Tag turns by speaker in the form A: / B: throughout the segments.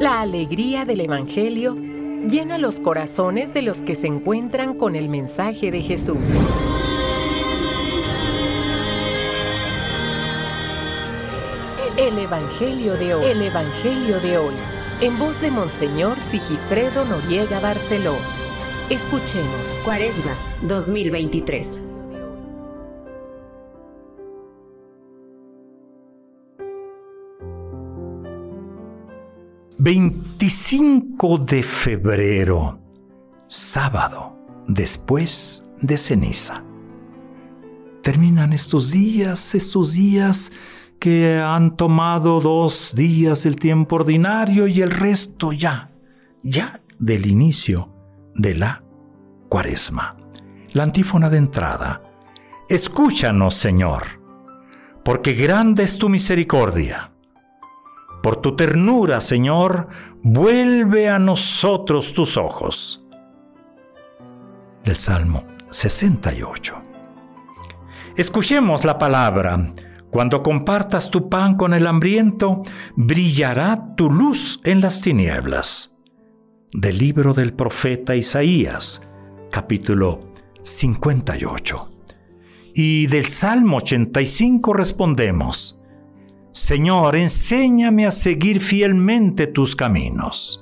A: La alegría del Evangelio llena los corazones de los que se encuentran con el mensaje de Jesús. El Evangelio de hoy. El Evangelio de hoy. En voz de Monseñor Sigifredo Noriega Barceló. Escuchemos.
B: Cuaresma 2023.
C: «25 de febrero, sábado, después de ceniza». Terminan estos días que han tomado 2 días del tiempo ordinario y el resto ya del inicio de la Cuaresma. La antífona de entrada: «Escúchanos, Señor, porque grande es tu misericordia. Por tu ternura, Señor, vuelve a nosotros tus ojos». Del Salmo 68. Escuchemos la palabra. Cuando compartas tu pan con el hambriento, brillará tu luz en las tinieblas. Del libro del profeta Isaías, capítulo 58. Y del Salmo 85 respondemos: «Señor, enséñame a seguir fielmente tus caminos».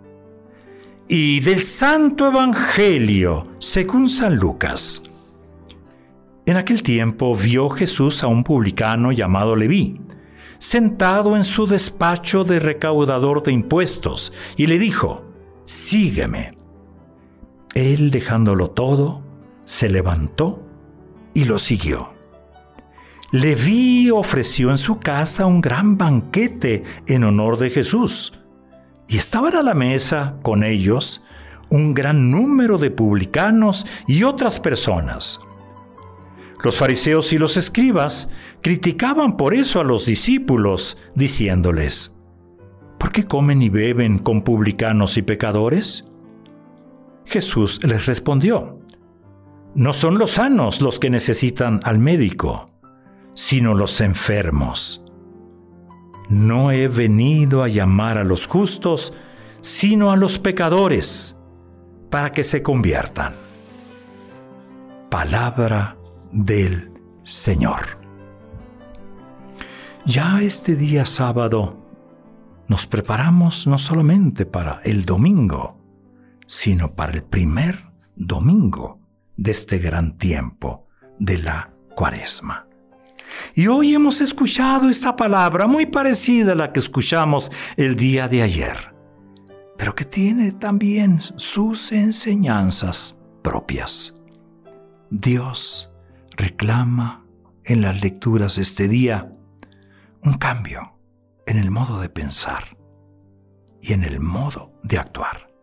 C: Y del Santo Evangelio, según San Lucas. En aquel tiempo vio Jesús a un publicano llamado Leví, sentado en su despacho de recaudador de impuestos, y le dijo: «Sígueme». Él, dejándolo todo, se levantó y lo siguió. Leví ofreció en su casa un gran banquete en honor de Jesús, y estaban a la mesa con ellos un gran número de publicanos y otras personas. Los fariseos y los escribas criticaban por eso a los discípulos, diciéndoles: «¿Por qué comen y beben con publicanos y pecadores?». Jesús les respondió: «No son los sanos los que necesitan al médico, sino los enfermos. No he venido a llamar a los justos, sino a los pecadores, para que se conviertan». Palabra del Señor. Ya este día sábado nos preparamos no solamente para el domingo, sino para el primer domingo de este gran tiempo de la Cuaresma. Y hoy hemos escuchado esta palabra muy parecida a la que escuchamos el día de ayer, pero que tiene también sus enseñanzas propias. Dios reclama en las lecturas de este día un cambio en el modo de pensar y en el modo de actuar.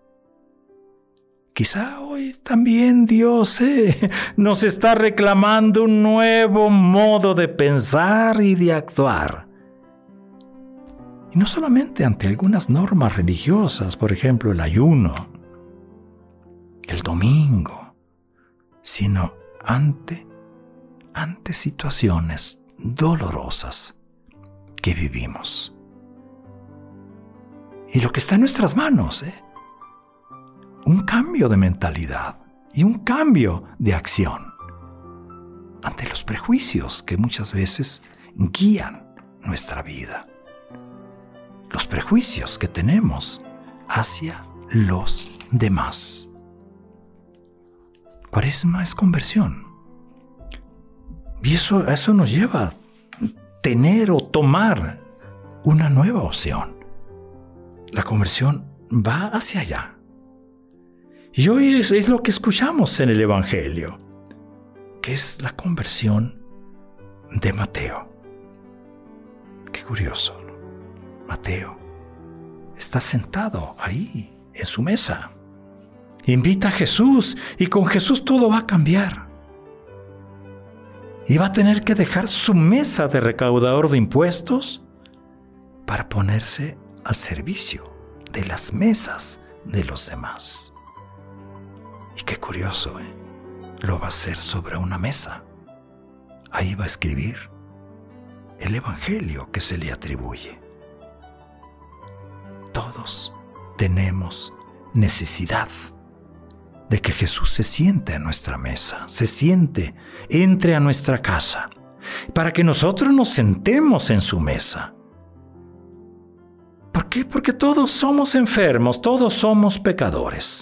C: Quizá hoy también Dios nos está reclamando un nuevo modo de pensar y de actuar. Y no solamente ante algunas normas religiosas, por ejemplo el ayuno, el domingo, sino ante situaciones dolorosas que vivimos. Y lo que está en nuestras manos, un cambio de mentalidad y un cambio de acción ante los prejuicios que muchas veces guían nuestra vida. Los prejuicios que tenemos hacia los demás. Cuaresma es conversión. Y eso nos lleva a tener o tomar una nueva opción. La conversión va hacia allá. Y hoy es lo que escuchamos en el Evangelio, que es la conversión de Mateo. Qué curioso, ¿no? Mateo está sentado ahí en su mesa. Invita a Jesús y con Jesús todo va a cambiar. Y va a tener que dejar su mesa de recaudador de impuestos para ponerse al servicio de las mesas de los demás. Y qué curioso, lo va a hacer sobre una mesa. Ahí va a escribir el Evangelio que se le atribuye. todos tenemos necesidad de que Jesús se siente a nuestra mesa, entre a nuestra casa, para que nosotros nos sentemos en su mesa. ¿Por qué? Porque todos somos enfermos, todos somos pecadores.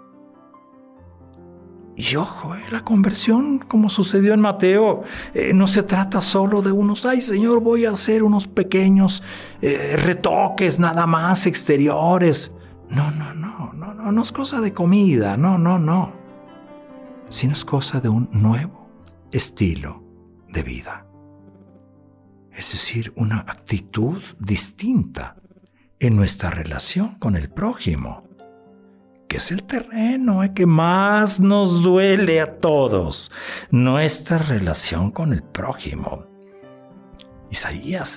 C: Y ojo, la conversión, como sucedió en Mateo, no se trata solo de unos, ay Señor, voy a hacer unos pequeños retoques nada más exteriores. No es cosa de comida, no. Sino es cosa de un nuevo estilo de vida. Es decir, una actitud distinta en nuestra relación con el prójimo, que es el terreno que más nos duele a todos, nuestra relación con el prójimo. Isaías,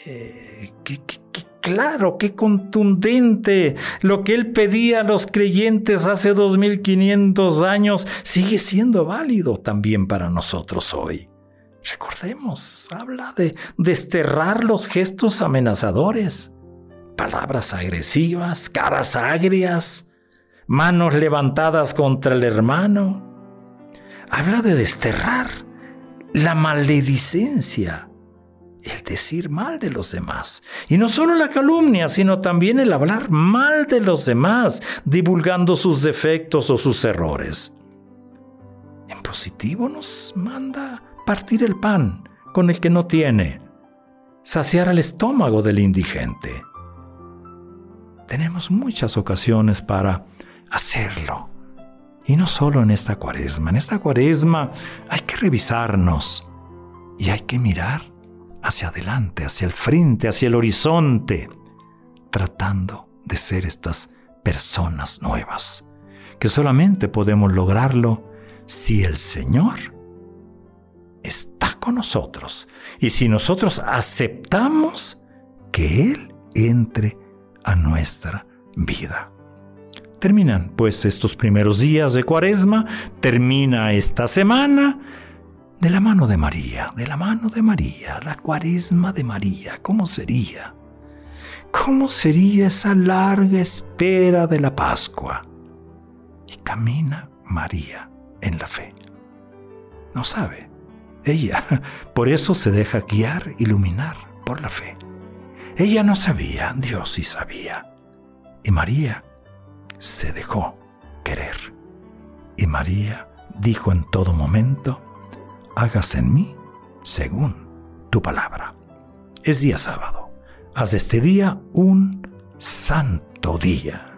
C: claro, qué contundente. Lo que él pedía a los creyentes hace 2500 años sigue siendo válido también para nosotros hoy. Recordemos, habla de desterrar los gestos amenazadores, palabras agresivas, caras agrias, manos levantadas contra el hermano. Habla de desterrar la maledicencia, el decir mal de los demás. Y no solo la calumnia, sino también el hablar mal de los demás, divulgando sus defectos o sus errores. En positivo nos manda partir el pan con el que no tiene, saciar el estómago del indigente. Tenemos muchas ocasiones para hacerlo. Y no solo en esta cuaresma. En esta cuaresma hay que revisarnos y hay que mirar hacia adelante, hacia el frente, hacia el horizonte, tratando de ser estas personas nuevas, que solamente podemos lograrlo si el Señor está con nosotros y si nosotros aceptamos que Él entre a nuestra vida. Terminan pues estos primeros días de Cuaresma, termina esta semana de la mano de María, la Cuaresma de María. ¿Cómo sería? ¿Cómo sería esa larga espera de la Pascua? Y camina María en la fe. No sabe. Ella, por eso se deja guiar, iluminar por la fe. Ella no sabía, Dios sí sabía. Y María se dejó querer. Y María dijo en todo momento, hágase en mí según tu palabra. Es día sábado. Haz de este día un santo día.